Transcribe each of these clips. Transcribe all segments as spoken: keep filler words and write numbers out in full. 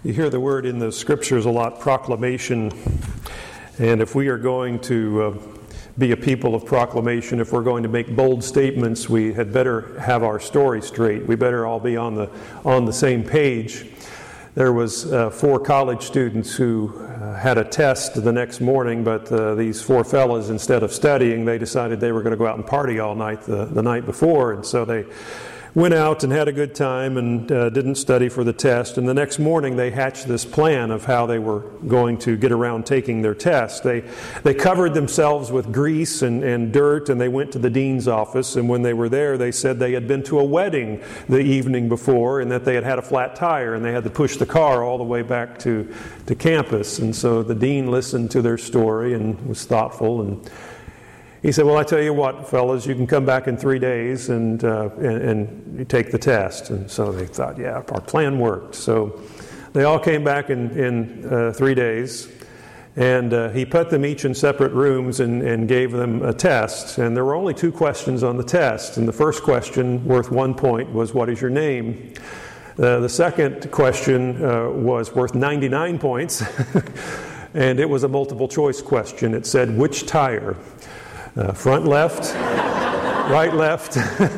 You hear the word in the scriptures a lot, proclamation. And if we are going to uh, be a people of proclamation, if we're going to make bold statements, we had better have our story straight. We better all be on the on the same page. There was uh, four college students who uh, had a test the next morning, but uh, these four fellas, instead of studying, they decided they were going to go out and party all night the, the night before, and so they went out and had a good time and uh, didn't study for the test. And the next morning they hatched this plan of how they were going to get around taking their test. They they covered themselves with grease and, and dirt, and they went to the dean's office. And when they were there, they said they had been to a wedding the evening before and that they had had a flat tire and they had to push the car all the way back to, to campus. And so the dean listened to their story and was thoughtful, and he said, well, I tell you what, fellas, you can come back in three days and, uh, and and you take the test. And so they thought, yeah, our plan worked. So they all came back in, in uh, three days, and uh, he put them each in separate rooms and, and gave them a test. And there were only two questions on the test. And the first question, worth one point, was, what is your name? Uh, the second question uh, was worth ninety-nine points, and it was a multiple choice question. It said, which tire? Uh, front left, right left.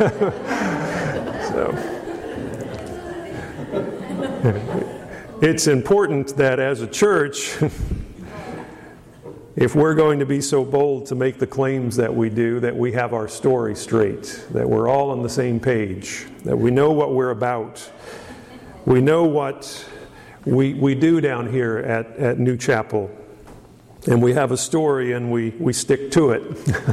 So it's important that as a church, if we're going to be so bold to make the claims that we do, that we have our story straight, that we're all on the same page, that we know what we're about. We know what we we do down here at, at New Chapel. And we have a story and we, we stick to it.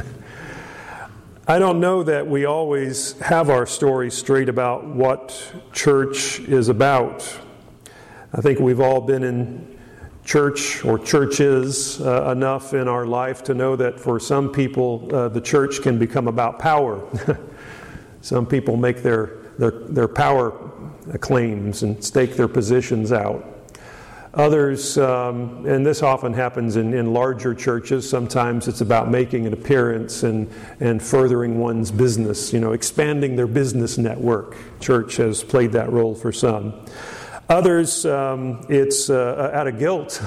I don't know that we always have our story straight about what church is about. I think we've all been in church or churches uh, enough in our life to know that for some people uh, the church can become about power. Some people make their, their, their power claims and stake their positions out. Others, um, and this often happens in, in larger churches, sometimes it's about making an appearance and, and furthering one's business, you know, expanding their business network. Church has played that role for some. Others, um, it's uh, out of guilt.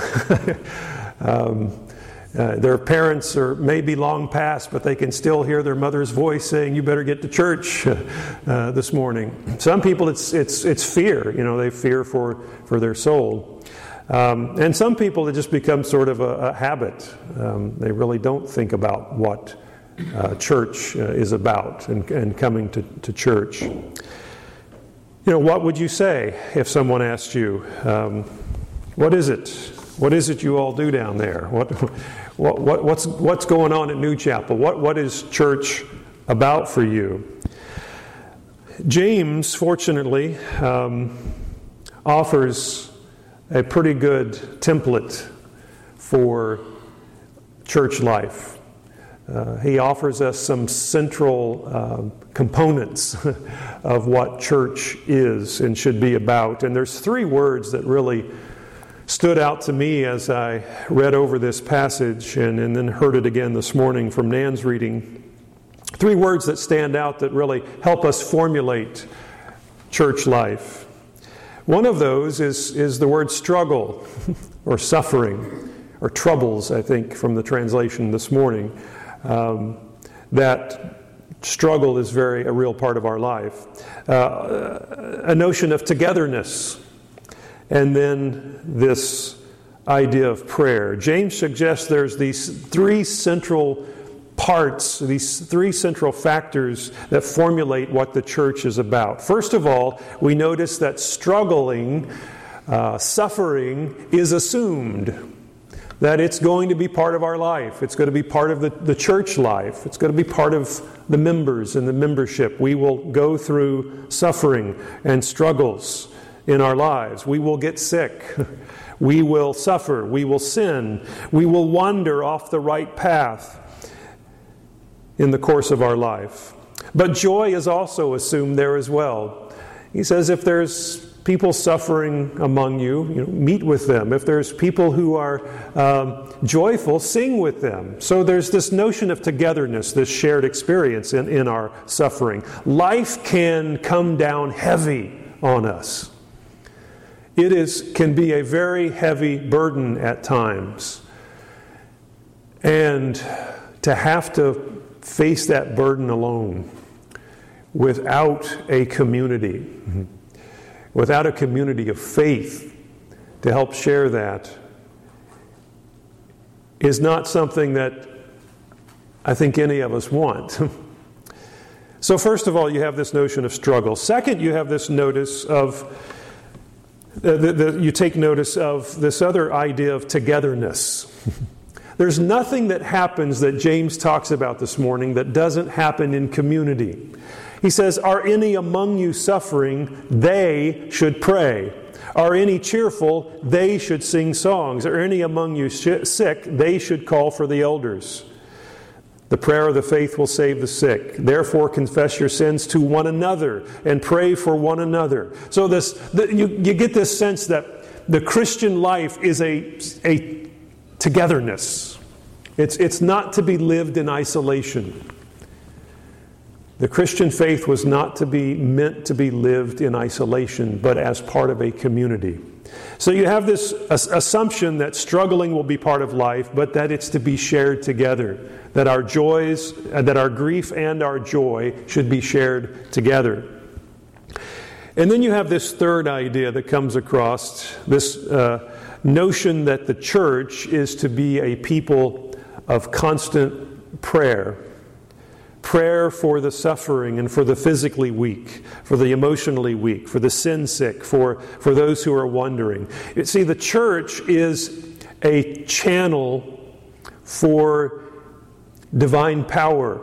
um, uh, their parents are maybe long past, but they can still hear their mother's voice saying, you better get to church uh, this morning. Some people, it's it's it's fear, you know, they fear for, for their soul. Um, and some people, it just becomes sort of a, a habit. Um, they really don't think about what uh, church uh, is about and, and coming to, to church. You know, what would you say if someone asked you, um, what is it? What is it you all do down there? What, what, what what's what's going on at New Chapel? What what is church about for you? James, fortunately, um, offers a pretty good template for church life. Uh, he offers us some central uh, components of what church is and should be about. And there's three words that really stood out to me as I read over this passage and, and then heard it again this morning from Nan's reading. Three words that stand out that really help us formulate church life. One of those is, is the word struggle or suffering or troubles, I think, from the translation this morning. Um, that struggle is very a real part of our life. Uh, a notion of togetherness, and then this idea of prayer. James suggests there's these three central parts, these three central factors that formulate what the church is about. First of all, we notice that struggling, uh, suffering is assumed. That it's going to be part of our life. It's going to be part of the, the church life. It's going to be part of the members and the membership. We will go through suffering and struggles in our lives. We will get sick. We will suffer. We will sin. We will wander off the right path in the course of our life. But joy is also assumed there as well. He says if there's people suffering among you, you know, meet with them. If there's people who are um, joyful, sing with them. So there's this notion of togetherness, this shared experience in, in our suffering. Life can come down heavy on us. it is can be a very heavy burden at times. And to have to face that burden alone without a community, without a community of faith to help share that, is not something that I think any of us want. So first of all, you have this notion of struggle. Second, you have this notice of, uh, the, the, you take notice of this other idea of togetherness. There's nothing that happens that James talks about this morning that doesn't happen in community. He says, are any among you suffering? They should pray. Are any cheerful? They should sing songs. Are any among you sh- sick? They should call for the elders. The prayer of the faith will save the sick. Therefore, confess your sins to one another and pray for one another. So this, the, you, you get this sense that the Christian life is a, a togetherness. It's, it's not to be lived in isolation. The Christian faith was not to be meant to be lived in isolation, but as part of a community. So you have this assumption that struggling will be part of life, but that it's to be shared together. That our joys, that our grief and our joy should be shared together. And then you have this third idea that comes across, this uh, notion that the church is to be a people of constant prayer. Prayer for the suffering and for the physically weak, for the emotionally weak, for the sin sick, for, for those who are wandering. You see, the church is a channel for divine power.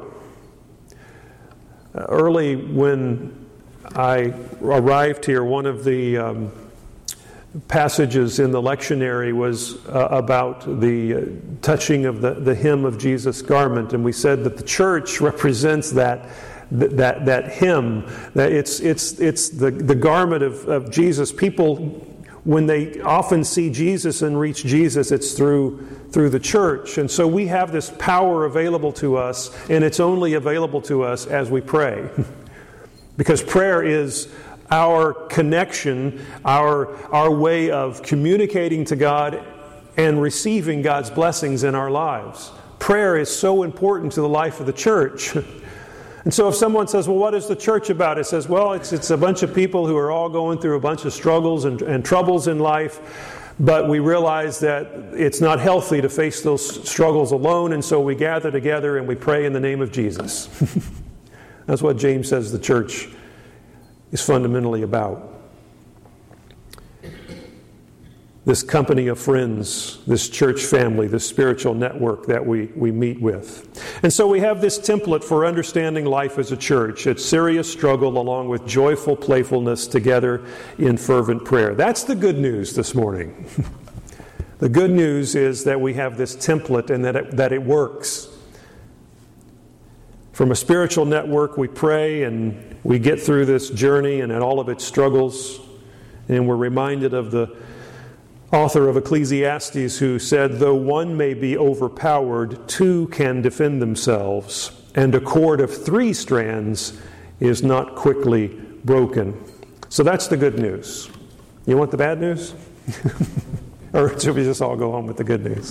Uh, early when I arrived here, one of the um, passages in the lectionary was uh, about the uh, touching of the, the hem of Jesus' garment, and we said that the church represents that that that hem, that it's it's it's the, the garment of, of Jesus. People, when they often see Jesus and reach Jesus, it's through through the church. And so we have this power available to us, and it's only available to us as we pray. Because prayer is our connection, our, our way of communicating to God and receiving God's blessings in our lives. Prayer is so important to the life of the church. And so if someone says, well, what is the church about? It says, well, it's, it's a bunch of people who are all going through a bunch of struggles and, and troubles in life, but we realize that it's not healthy to face those struggles alone, and so we gather together and we pray in the name of Jesus. That's what James says the church is fundamentally about. This company of friends, this church family, this spiritual network that we, we meet with. And so we have this template for understanding life as a church. It's serious struggle along with joyful playfulness together in fervent prayer. That's the good news this morning. The good news is that we have this template and that it, that it works. From a spiritual network, we pray and we get through this journey and all of its struggles. And we're reminded of the author of Ecclesiastes who said, though one may be overpowered, two can defend themselves, and a cord of three strands is not quickly broken. So that's the good news. You want the bad news? Or should we just all go home with the good news?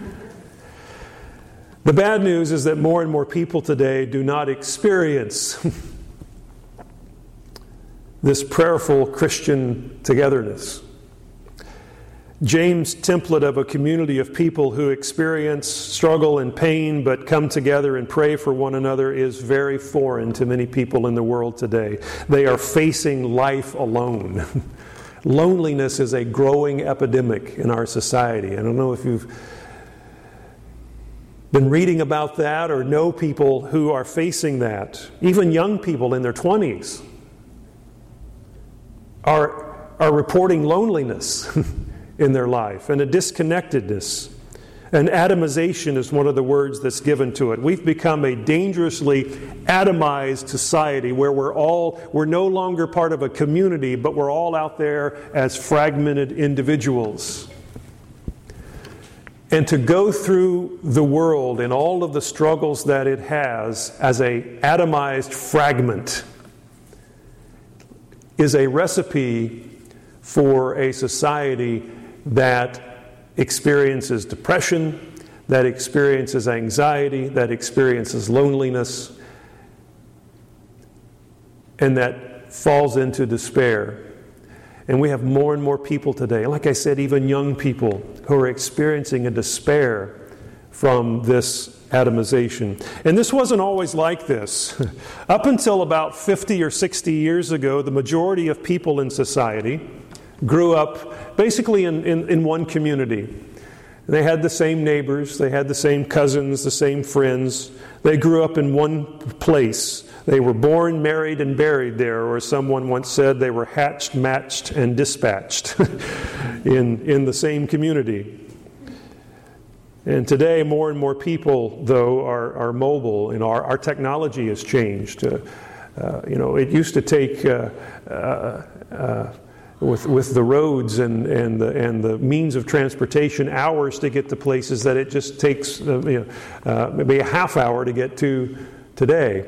The bad news is that more and more people today do not experience this prayerful Christian togetherness. James' template of a community of people who experience struggle and pain but come together and pray for one another is very foreign to many people in the world today. They are facing life alone. Loneliness is a growing epidemic in our society. I don't know if you've been reading about that or know people who are facing that. Even young people in their twenties are, are reporting loneliness in their life and a disconnectedness. And atomization is one of the words that's given to it. We've become a dangerously atomized society where we're all, we're no longer part of a community, but we're all out there as fragmented individuals. And to go through the world and all of the struggles that it has as a atomized fragment is a recipe for a society that experiences depression, that experiences anxiety, that experiences loneliness, and that falls into despair. And we have more and more people today, like I said, even young people, who are experiencing a despair from this atomization. And this wasn't always like this. Up until about fifty or sixty years ago, the majority of people in society grew up basically in, in, in one community. They had the same neighbors, they had the same cousins, the same friends. They grew up in one place. They were born, married, and buried there, or as someone once said, they were hatched, matched, and dispatched in, in the same community. And today, more and more people, though, are, are mobile, and our, our technology has changed. Uh, uh, you know, it used to take, uh, uh, uh, with with the roads and and the, and the means of transportation, hours to get to places that it just takes uh, you know, uh, maybe a half hour to get to today.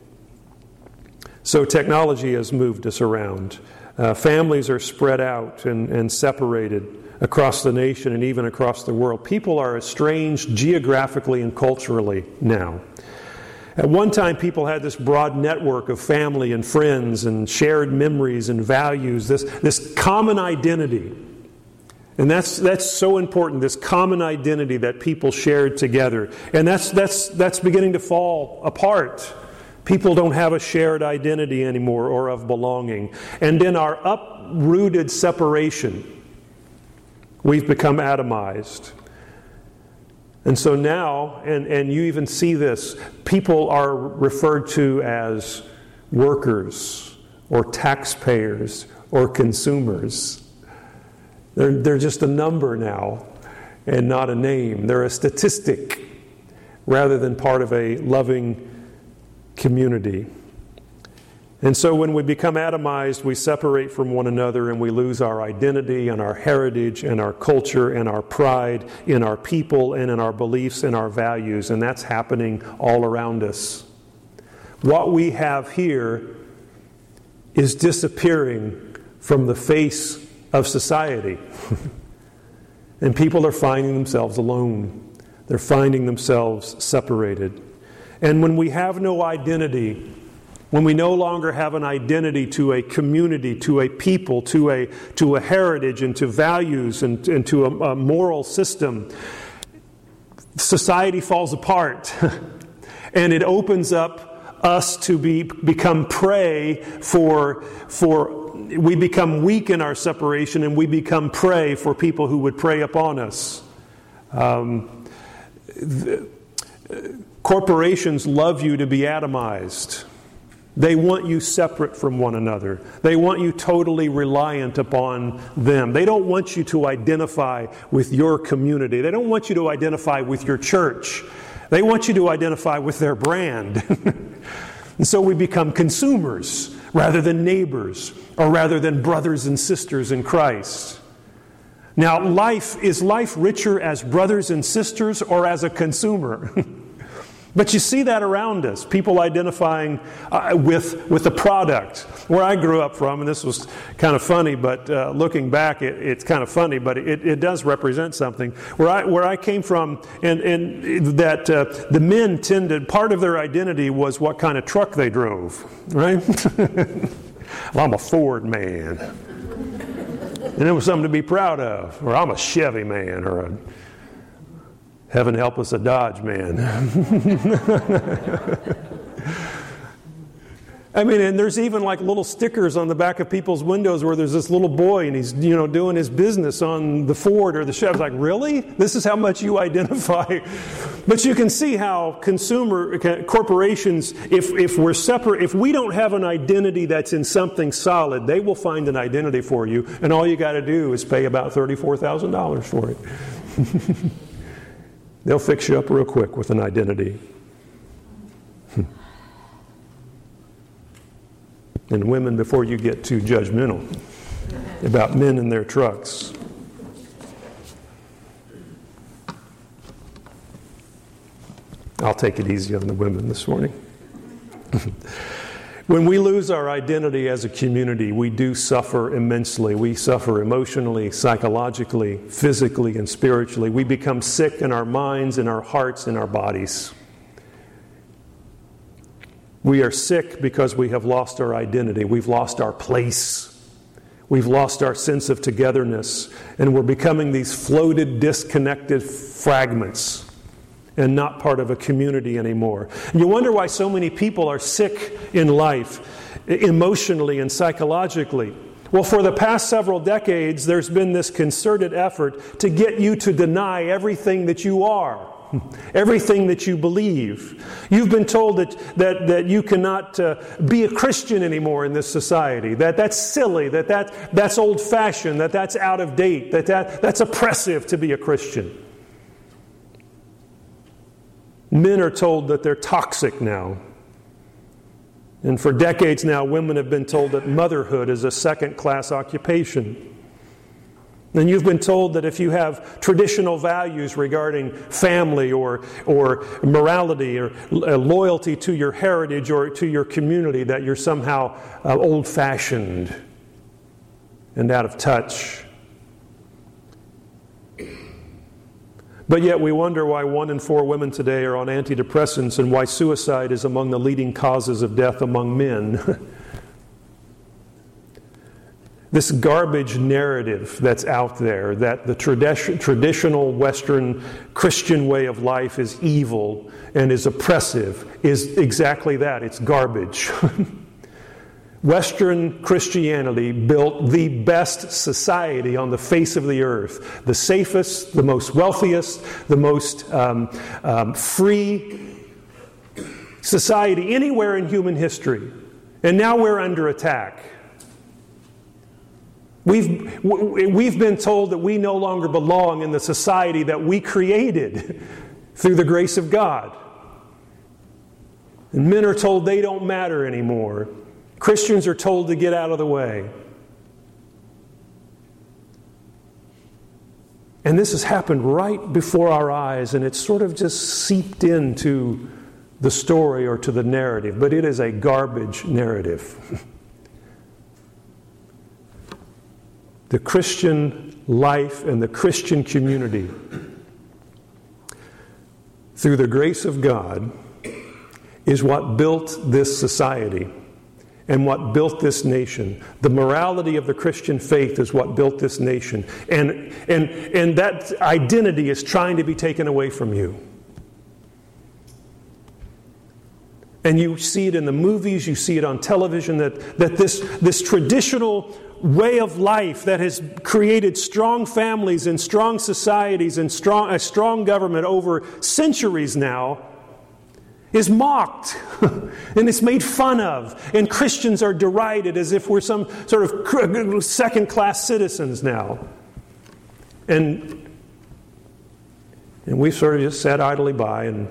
So technology has moved us around. Uh, families are spread out and, and separated across the nation and even across the world. People are estranged geographically and culturally now. At one time, people had this broad network of family and friends and shared memories and values, this, this common identity. And that's that's so important, this common identity that people shared together. And that's that's that's beginning to fall apart. People don't have a shared identity anymore or of belonging. And in our uprooted separation, we've become atomized. And so now, and, and you even see this, people are referred to as workers or taxpayers or consumers. They're, they're just a number now and not a name. They're a statistic rather than part of a loving community. And so when we become atomized, we separate from one another and we lose our identity and our heritage and our culture and our pride in our people and in our beliefs and our values. And that's happening all around us. What we have here is disappearing from the face of society. And people are finding themselves alone. They're finding themselves separated. And when we have no identity, when we no longer have an identity to a community, to a people, to a to a heritage, and to values, and, and to a, a moral system, society falls apart. And it opens up us to be become prey for for we become weak in our separation, and we become prey for people who would prey upon us. Um, the, corporations love you to be atomized. They want you separate from one another. They want you totally reliant upon them. They don't want you to identify with your community. They don't want you to identify with your church. They want you to identify with their brand. And so we become consumers rather than neighbors, or rather than brothers and sisters in Christ. Now, life is life richer as brothers and sisters or as a consumer? But you see that around us, people identifying uh, with with the product. Where I grew up from, and this was kind of funny, but uh, looking back, it, it's kind of funny, but it, it does represent something. Where I where I came from, and, and that uh, the men tended, part of their identity was what kind of truck they drove, right? Well, I'm a Ford man. And it was something to be proud of. Or I'm a Chevy man, or a heaven help us, a Dodge man. I mean, and there's even like little stickers on the back of people's windows where there's this little boy and he's, you know, doing his business on the Ford or the Chevy. It's like, really? This is how much you identify? But you can see how consumer corporations, if, if we're separate, if we don't have an identity that's in something solid, they will find an identity for you, and all you got to do is pay about thirty-four thousand dollars for it. They'll fix you up real quick with an identity. And women, before you get too judgmental about men and their trucks. I'll take it easy on the women this morning. When we lose our identity as a community, we do suffer immensely. We suffer emotionally, psychologically, physically, and spiritually. We become sick in our minds, in our hearts, in our bodies. We are sick because we have lost our identity. We've lost our place. We've lost our sense of togetherness. And we're becoming these floated, disconnected fragments and not part of a community anymore. And you wonder why so many people are sick in life, emotionally and psychologically. Well, for the past several decades, there's been this concerted effort to get you to deny everything that you are, everything that you believe. You've been told that that, that you cannot uh, be a Christian anymore in this society, that that's silly, that, that that's old-fashioned, that that's out of date, that, that that's oppressive to be a Christian. Men are told that they're toxic now. And for decades now, women have been told that motherhood is a second-class occupation. And you've been told that if you have traditional values regarding family or, or morality or loyalty to your heritage or to your community, that you're somehow uh, old-fashioned and out of touch. But yet we wonder why one in four women today are on antidepressants and why suicide is among the leading causes of death among men. This garbage narrative that's out there, that the tradi- traditional Western Christian way of life is evil and is oppressive, is exactly that. It's garbage. Western Christianity built the best society on the face of the earth. The safest, the most wealthiest, the most um, um, free society anywhere in human history. And now we're under attack. We've, we've been told that we no longer belong in the society that we created through the grace of God. And men are told they don't matter anymore. Christians are told to get out of the way. And this has happened right before our eyes, and it's sort of just seeped into the story or to the narrative, but it is a garbage narrative. The Christian life and the Christian community, through the grace of God, is what built this society and what built this nation. The morality of the Christian faith is what built this nation. And, and, and that identity is trying to be taken away from you. And you see it in the movies, you see it on television, that, that this, this traditional way of life that has created strong families and strong societies and strong, a strong government over centuries now is mocked and it's made fun of, and Christians are derided as if we're some sort of second-class citizens now. And, and we've sort of just sat idly by, and,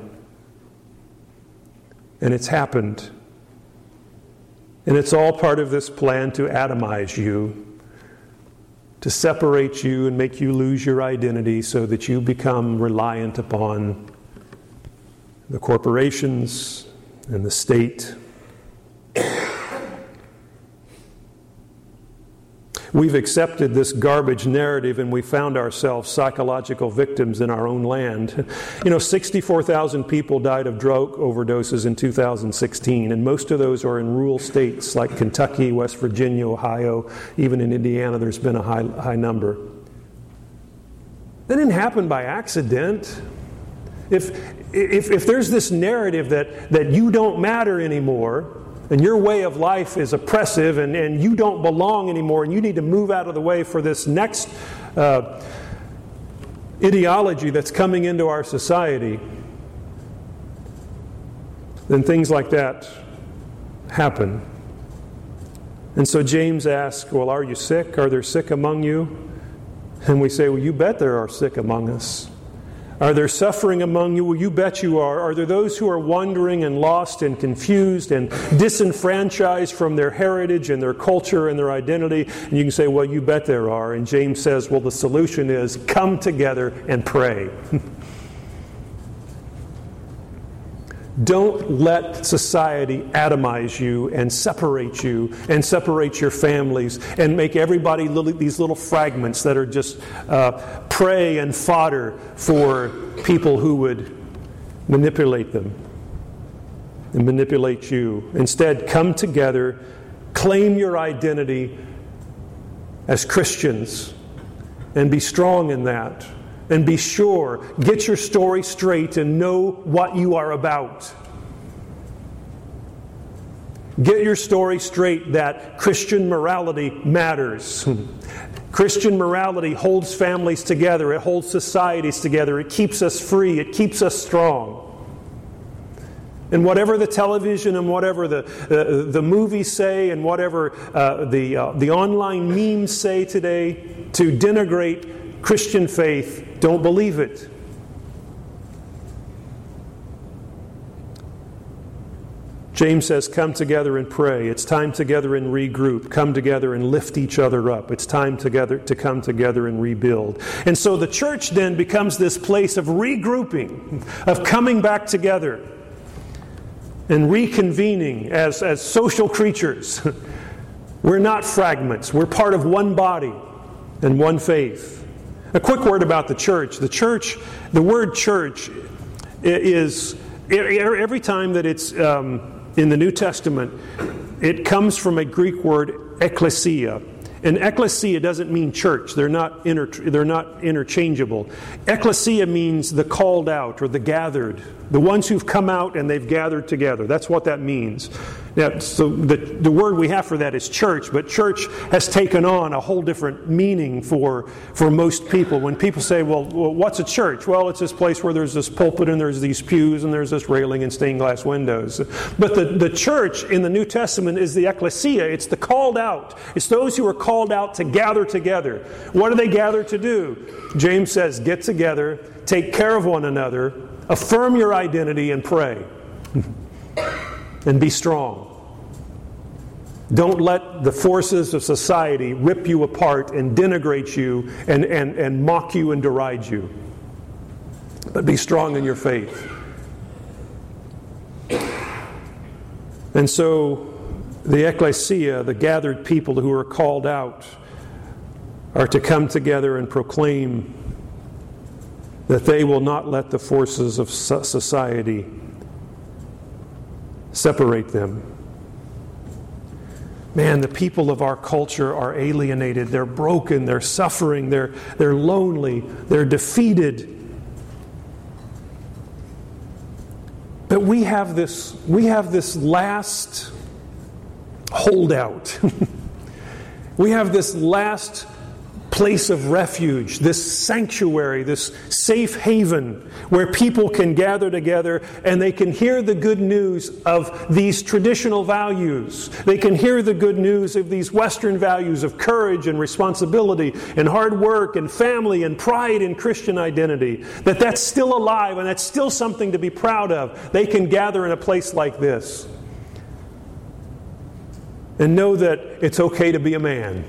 and it's happened. And it's all part of this plan to atomize you, to separate you and make you lose your identity so that you become reliant upon the corporations and the state. We've accepted this garbage narrative, and we found ourselves psychological victims in our own land. You know, sixty-four thousand people died of drug overdoses in two thousand sixteen, and most of those are in rural states like Kentucky, West Virginia, Ohio. Even in Indiana, there's been a high, high number. That didn't happen by accident. If, if, if there's this narrative that, that you don't matter anymore, and your way of life is oppressive, and, and you don't belong anymore, and you need to move out of the way for this next uh, ideology that's coming into our society, then things like that happen. And so James asks, well, are you sick? Are there sick among you? And we say, well, you bet there are sick among us. Are there suffering among you? Well, you bet you are. Are there those who are wandering and lost and confused and disenfranchised from their heritage and their culture and their identity? And you can say, well, you bet there are. And James says, well, the solution is come together and pray. Don't let society atomize you and separate you and separate your families and make everybody little, these little fragments that are just uh, prey and fodder for people who would manipulate them and manipulate you. Instead, come together, claim your identity as Christians, and be strong in that. And be sure, get your story straight and know what you are about. Get your story straight that Christian morality matters. Christian morality holds families together. It holds societies together. It keeps us free. It keeps us strong. And whatever the television and whatever the uh, the movies say and whatever uh, the uh, the online memes say today to denigrate Christian faith, don't believe it. James says, come together and pray. It's time together and regroup. Come together and lift each other up. It's time together to come together and rebuild. And so the church then becomes this place of regrouping, of coming back together and reconvening as, as social creatures. We're not fragments. We're part of one body and one faith. A quick word about the church. The church, the word church is, every time that it's um, in the New Testament, it comes from a Greek word, ekklesia. And ekklesia doesn't mean church. They're not inter- they're not interchangeable. Ekklesia means the called out or the gathered. The ones who've come out and they've gathered together. That's what that means. Now, so the, the word we have for that is church, but church has taken on a whole different meaning for, for most people. When people say, well, well, what's a church? Well, it's this place where there's this pulpit and there's these pews and there's this railing and stained glass windows. But the, the church in the New Testament is the ekklesia. It's the called out. It's those who are called out to gather together. What do they gather to do? James says, get together, take care of one another, affirm your identity, and pray. And be strong. Don't let the forces of society rip you apart and denigrate you and, and, and mock you and deride you. But be strong in your faith. And so the ecclesia, the gathered people who are called out, are to come together and proclaim that they will not let the forces of society separate them. Man, the people of our culture are alienated. They're broken. They're suffering. They're, they're lonely. They're defeated. But we have this, we have this last holdout. We have this last place of refuge, this sanctuary, this safe haven where people can gather together and they can hear the good news of these traditional values. They can hear the good news of these Western values of courage and responsibility and hard work and family and pride in Christian identity. That that's still alive and that's still something to be proud of. They can gather in a place like this and know that it's okay to be a man.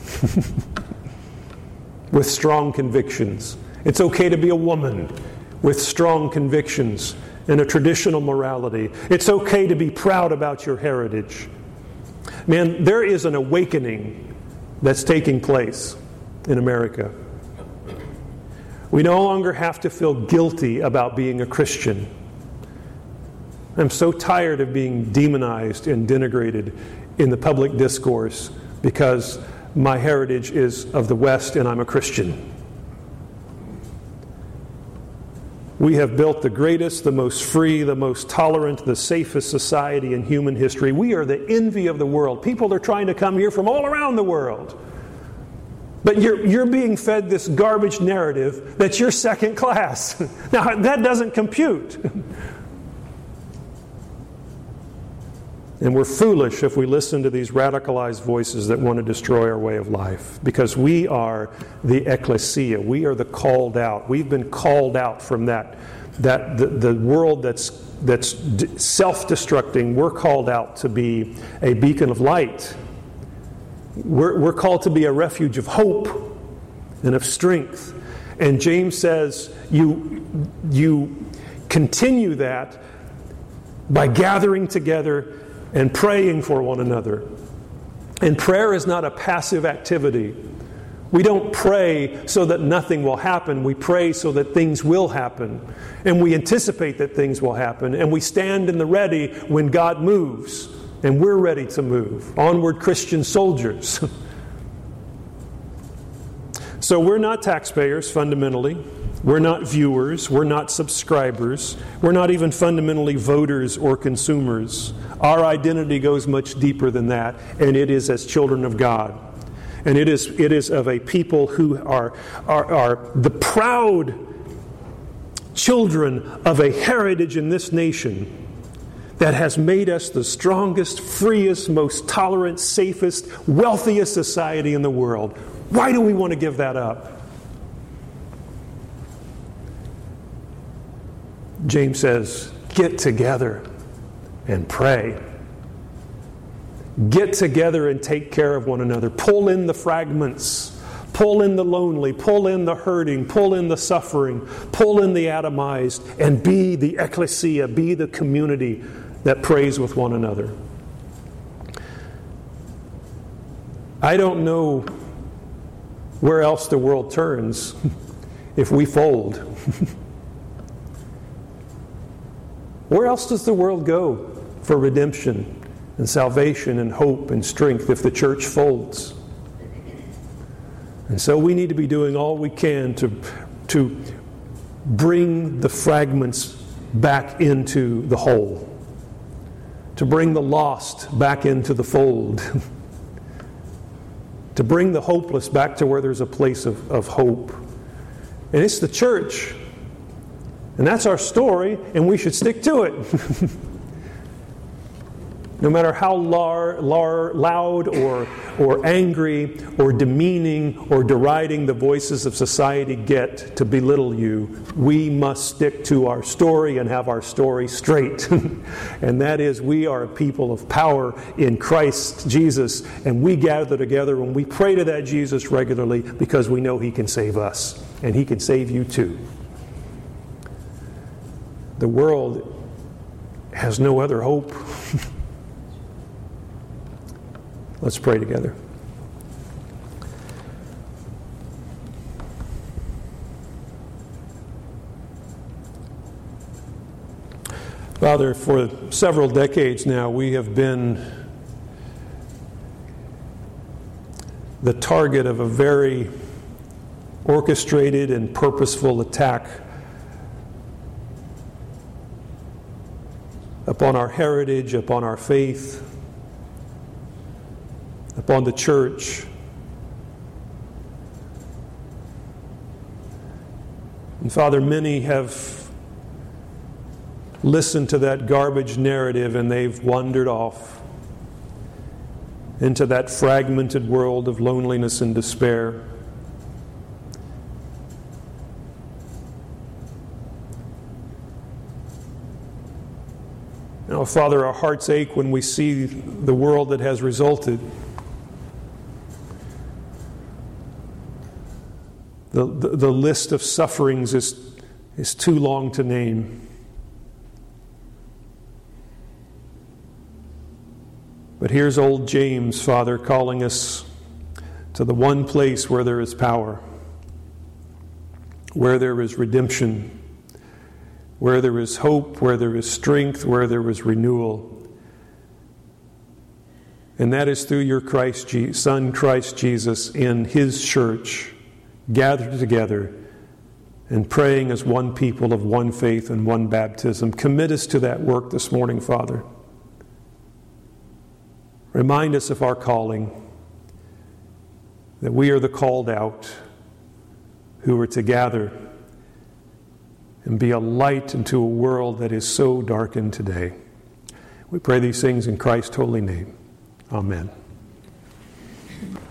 With strong convictions. It's okay to be a woman with strong convictions and a traditional morality. It's okay to be proud about your heritage. Man, there is an awakening that's taking place in America. We no longer have to feel guilty about being a Christian. I'm so tired of being demonized and denigrated in the public discourse because my heritage is of the West and I'm a Christian. We have built the greatest, the most free, the most tolerant, the safest society in human history. We are the envy of the world. People are trying to come here from all around the world. But you're, you're being fed this garbage narrative that you're second class. Now, that doesn't compute. And we're foolish if we listen to these radicalized voices that want to destroy our way of life. Because we are the ecclesia. We are the called out. We've been called out from that, that the, the world that's, that's self-destructing. We're called out to be a beacon of light. We're, we're called to be a refuge of hope and of strength. And James says you, you continue that by gathering together and praying for one another. And prayer is not a passive activity. We don't pray so that nothing will happen. We pray so that things will happen. And we anticipate that things will happen. And we stand in the ready when God moves. And we're ready to move. Onward, Christian soldiers. So we're not taxpayers, fundamentally. We're not viewers. We're not subscribers. We're not even fundamentally voters or consumers. Our identity goes much deeper than that, and it is as children of God. And it is it is of a people who are, are, are the proud children of a heritage in this nation that has made us the strongest, freest, most tolerant, safest, wealthiest society in the world. Why do we want to give that up? James says, get together and pray. Get together and take care of one another. Pull in the fragments. Pull in the lonely. Pull in the hurting. Pull in the suffering. Pull in the atomized. And be the ecclesia. Be the community that prays with one another. I don't know where else the world turns if we fold. Where else does the world go for redemption and salvation and hope and strength if the church folds? And so we need to be doing all we can to, to bring the fragments back into the whole. To bring the lost back into the fold. To bring the hopeless back to where there's a place of, of hope. And it's the church. And that's our story, and we should stick to it. No matter how lar, lar, loud or, or angry or demeaning or deriding the voices of society get to belittle you, we must stick to our story and have our story straight. And that is, we are a people of power in Christ Jesus, and we gather together and we pray to that Jesus regularly because we know He can save us, and He can save you too. The world has no other hope. Let's pray together. Father, for several decades now, we have been the target of a very orchestrated and purposeful attack upon our heritage, upon our faith, upon the church. And Father, many have listened to that garbage narrative and they've wandered off into that fragmented world of loneliness and despair. You know, Father, our hearts ache when we see the world that has resulted. The, the, the list of sufferings is, is too long to name. But here's old James, Father, calling us to the one place where there is power, where there is redemption, where there is hope, where there is strength, where there is renewal. And that is through your Christ, Son, Christ Jesus, in His church, gathered together and praying as one people of one faith and one baptism. Commit us to that work this morning, Father. Remind us of our calling, that we are the called out who are to gather and be a light into a world that is so darkened today. We pray these things in Christ's holy name. Amen.